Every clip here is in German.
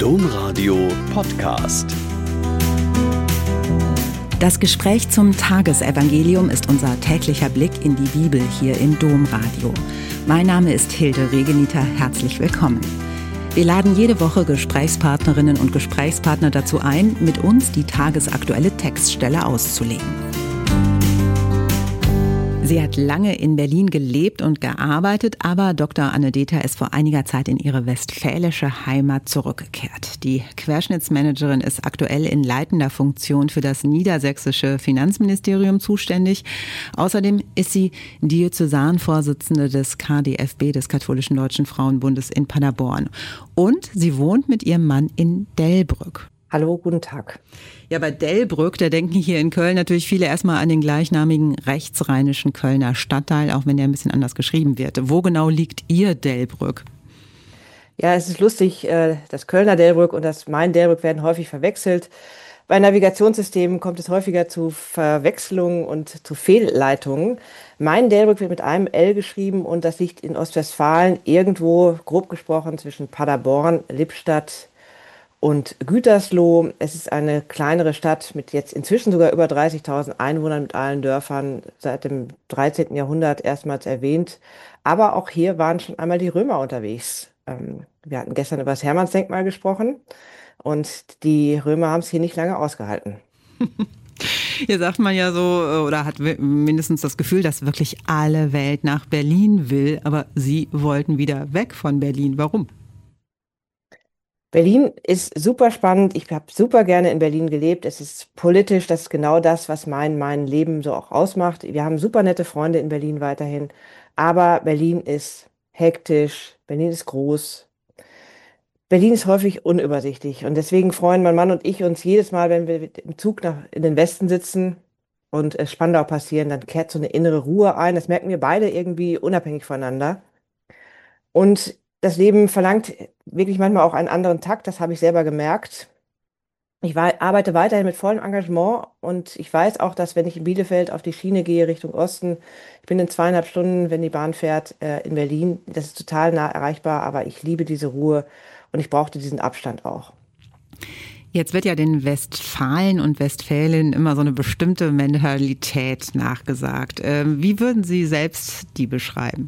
Domradio Podcast. Das Gespräch zum Tagesevangelium ist unser täglicher Blick in die Bibel hier im Domradio. Mein Name ist Hilde Regeniter, herzlich willkommen. Wir laden jede Woche Gesprächspartnerinnen und Gesprächspartner dazu ein, mit uns die tagesaktuelle Textstelle auszulegen. Sie hat lange in Berlin gelebt und gearbeitet, aber Dr. Anne Dether ist vor einiger Zeit in ihre westfälische Heimat zurückgekehrt. Die Querschnittsmanagerin ist aktuell in leitender Funktion für das niedersächsische Finanzministerium zuständig. Außerdem ist sie Diözesanvorsitzende des KDFB, des Katholischen Deutschen Frauenbundes in Paderborn. Und sie wohnt mit ihrem Mann in Delbrück. Hallo, guten Tag. Ja, bei Delbrück, da denken hier in Köln natürlich viele erstmal an den gleichnamigen rechtsrheinischen Kölner Stadtteil, auch wenn der ein bisschen anders geschrieben wird. Wo genau liegt Ihr Delbrück? Ja, es ist lustig, das Kölner Delbrück und das Main-Delbrück werden häufig verwechselt. Bei Navigationssystemen kommt es häufiger zu Verwechslungen und zu Fehlleitungen. Main-Delbrück wird mit einem L geschrieben und das liegt in Ostwestfalen irgendwo, grob gesprochen, zwischen Paderborn, Lippstadt und Gütersloh. Es ist eine kleinere Stadt mit jetzt inzwischen sogar über 30.000 Einwohnern mit allen Dörfern, seit dem 13. Jahrhundert erstmals erwähnt. Aber auch hier waren schon einmal die Römer unterwegs. Wir hatten gestern über das Hermannsdenkmal gesprochen und die Römer haben es hier nicht lange ausgehalten. Hier sagt man ja so, oder hat mindestens das Gefühl, dass wirklich alle Welt nach Berlin will, aber Sie wollten wieder weg von Berlin. Warum? Berlin ist super spannend. Ich habe super gerne in Berlin gelebt. Es ist politisch, das ist genau das, was mein Leben so auch ausmacht. Wir haben super nette Freunde in Berlin weiterhin. Aber Berlin ist hektisch, Berlin ist groß. Berlin ist häufig unübersichtlich. Und deswegen freuen mein Mann und ich uns jedes Mal, wenn wir im Zug in den Westen sitzen und Spandau passieren, dann kehrt so eine innere Ruhe ein. Das merken wir beide irgendwie unabhängig voneinander. Und das Leben verlangt wirklich manchmal auch einen anderen Takt, das habe ich selber gemerkt. Ich arbeite weiterhin mit vollem Engagement und ich weiß auch, dass wenn ich in Bielefeld auf die Schiene gehe Richtung Osten, ich bin in 2,5 Stunden, wenn die Bahn fährt, in Berlin. Das ist total nah erreichbar, aber ich liebe diese Ruhe und ich brauchte diesen Abstand auch. Jetzt wird ja den Westfalen und Westfälinnen immer so eine bestimmte Mentalität nachgesagt. Wie würden Sie selbst die beschreiben?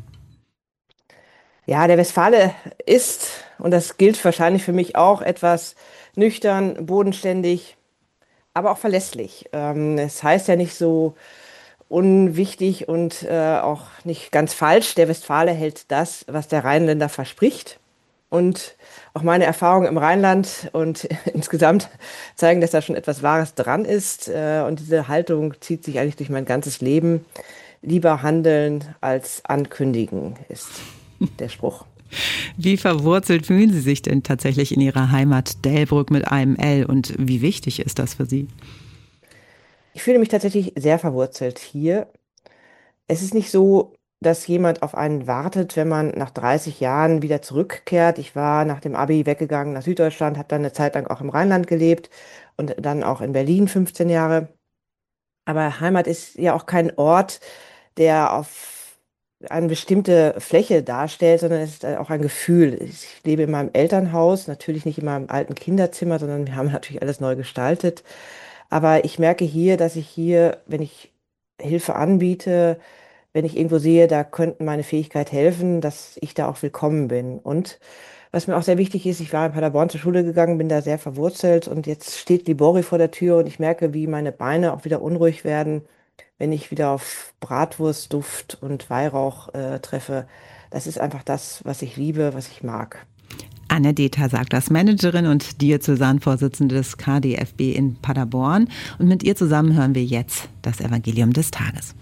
Ja, der Westfale ist, und das gilt wahrscheinlich für mich auch, etwas nüchtern, bodenständig, aber auch verlässlich. Es heißt ja nicht so unwichtig und auch nicht ganz falsch. Der Westfale hält das, was der Rheinländer verspricht. Und auch meine Erfahrungen im Rheinland und insgesamt zeigen, dass da schon etwas Wahres dran ist. Und diese Haltung zieht sich eigentlich durch mein ganzes Leben. Lieber handeln als ankündigen ist der Spruch. Wie verwurzelt fühlen Sie sich denn tatsächlich in Ihrer Heimat Delbrück mit einem L und wie wichtig ist das für Sie? Ich fühle mich tatsächlich sehr verwurzelt hier. Es ist nicht so, dass jemand auf einen wartet, wenn man nach 30 Jahren wieder zurückkehrt. Ich war nach dem Abi weggegangen nach Süddeutschland, habe dann eine Zeit lang auch im Rheinland gelebt und dann auch in Berlin 15 Jahre. Aber Heimat ist ja auch kein Ort, der auf eine bestimmte Fläche darstellt, sondern es ist auch ein Gefühl. Ich lebe in meinem Elternhaus, natürlich nicht in meinem alten Kinderzimmer, sondern wir haben natürlich alles neu gestaltet. Aber ich merke hier, dass ich hier, wenn ich Hilfe anbiete, wenn ich irgendwo sehe, da könnten meine Fähigkeit helfen, dass ich da auch willkommen bin. Und was mir auch sehr wichtig ist, ich war in Paderborn zur Schule gegangen, bin da sehr verwurzelt und jetzt steht Libori vor der Tür und ich merke, wie meine Beine auch wieder unruhig werden, wenn ich wieder auf Bratwurstduft und Weihrauch treffe. Das ist einfach das, was ich liebe, was ich mag. Anne Dether sagt das, Managerin und Diözesanvorsitzende des KDFB in Paderborn. Und mit ihr zusammen hören wir jetzt das Evangelium des Tages.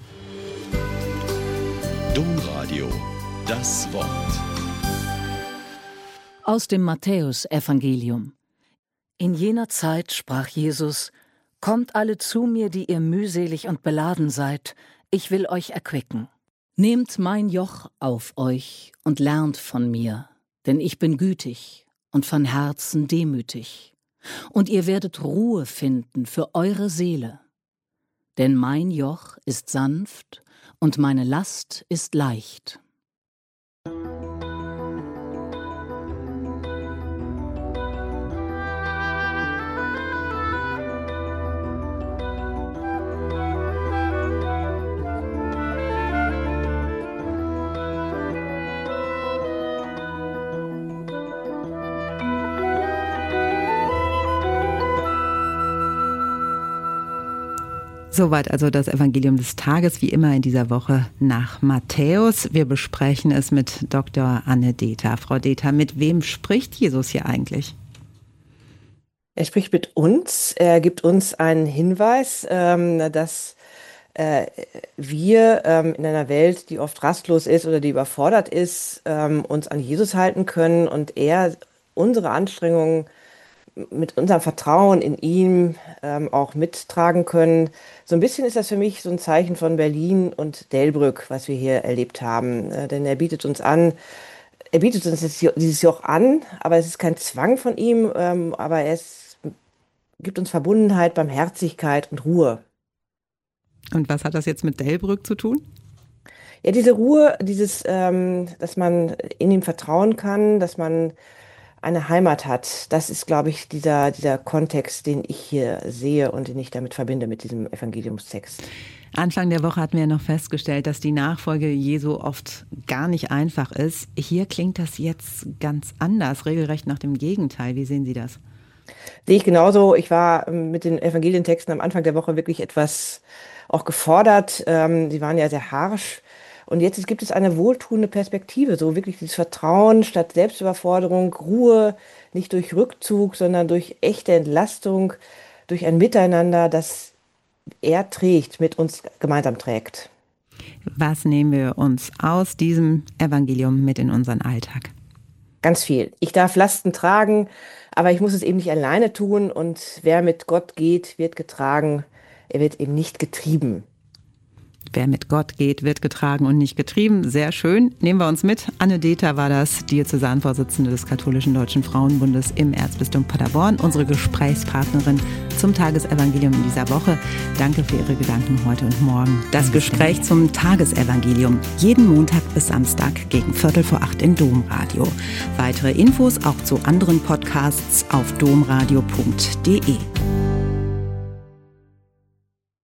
Domradio, das Wort. Aus dem Matthäusevangelium. In jener Zeit sprach Jesus: Kommt alle zu mir, die ihr mühselig und beladen seid, ich will euch erquicken. Nehmt mein Joch auf euch und lernt von mir, denn ich bin gütig und von Herzen demütig. Und ihr werdet Ruhe finden für eure Seele. Denn mein Joch ist sanft und meine Last ist leicht. Soweit also das Evangelium des Tages, wie immer in dieser Woche nach Matthäus. Wir besprechen es mit Dr. Anne Dether. Frau Dether, mit wem spricht Jesus hier eigentlich? Er spricht mit uns. Er gibt uns einen Hinweis, dass wir in einer Welt, die oft rastlos ist oder die überfordert ist, uns an Jesus halten können und er unsere Anstrengungen mit unserem Vertrauen in ihn auch mittragen können. So ein bisschen ist das für mich so ein Zeichen von Berlin und Delbrück, was wir hier erlebt haben. Denn er bietet uns dieses Joch an, aber es ist kein Zwang von ihm, aber es gibt uns Verbundenheit, Barmherzigkeit und Ruhe. Und was hat das jetzt mit Delbrück zu tun? Ja, diese Ruhe, dass man in ihm vertrauen kann, dass man eine Heimat hat, das ist, glaube ich, dieser Kontext, den ich hier sehe und den ich damit verbinde mit diesem Evangeliumstext. Anfang der Woche hatten wir noch festgestellt, dass die Nachfolge Jesu oft gar nicht einfach ist. Hier klingt das jetzt ganz anders, regelrecht nach dem Gegenteil. Wie sehen Sie das? Sehe ich genauso. Ich war mit den Evangelientexten am Anfang der Woche wirklich etwas auch gefordert. Sie waren ja sehr harsch. Und jetzt gibt es eine wohltuende Perspektive, so wirklich dieses Vertrauen statt Selbstüberforderung, Ruhe, nicht durch Rückzug, sondern durch echte Entlastung, durch ein Miteinander, das er trägt, mit uns gemeinsam trägt. Was nehmen wir uns aus diesem Evangelium mit in unseren Alltag? Ganz viel. Ich darf Lasten tragen, aber ich muss es eben nicht alleine tun. Und wer mit Gott geht, wird getragen. Er wird eben nicht getrieben. Wer mit Gott geht, wird getragen und nicht getrieben. Sehr schön. Nehmen wir uns mit. Anne Dether war das, Diözesanvorsitzende des Katholischen Deutschen Frauenbundes im Erzbistum Paderborn, unsere Gesprächspartnerin zum Tagesevangelium in dieser Woche. Danke für Ihre Gedanken heute und morgen. Das Gespräch zum Tagesevangelium. Jeden Montag bis Samstag gegen 7:15 im Domradio. Weitere Infos auch zu anderen Podcasts auf domradio.de.